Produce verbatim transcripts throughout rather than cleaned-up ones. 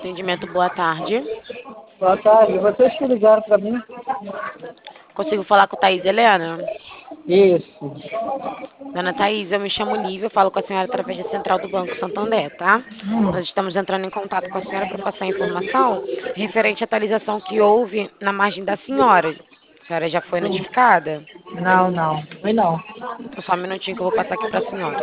atendimento, boa tarde. Boa tarde, vocês que ligaram para mim? Consigo falar com Thaís Helena? Isso. Dona Thaís, eu me chamo Lívia, eu falo com a senhora através da Central do Banco Santander, tá? Nós estamos entrando em contato com a senhora para passar informação referente à atualização que houve na margem da senhora. A senhora já foi notificada? Não, não, foi não. Então, só um minutinho que eu vou passar aqui para a senhora.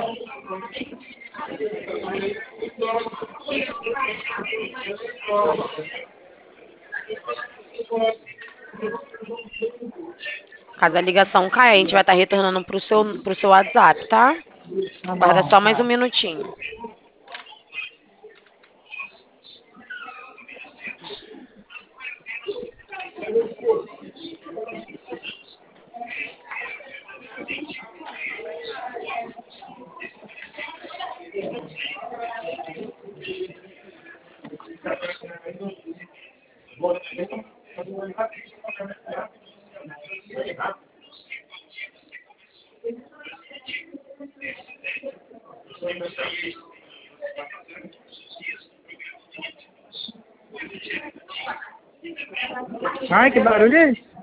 Caso a ligação caia, a gente vai estar retornando para o seu, pro seu WhatsApp, tá? Tá Guarda bom, só mais um tá. minutinho. Ai, que barulho é esse?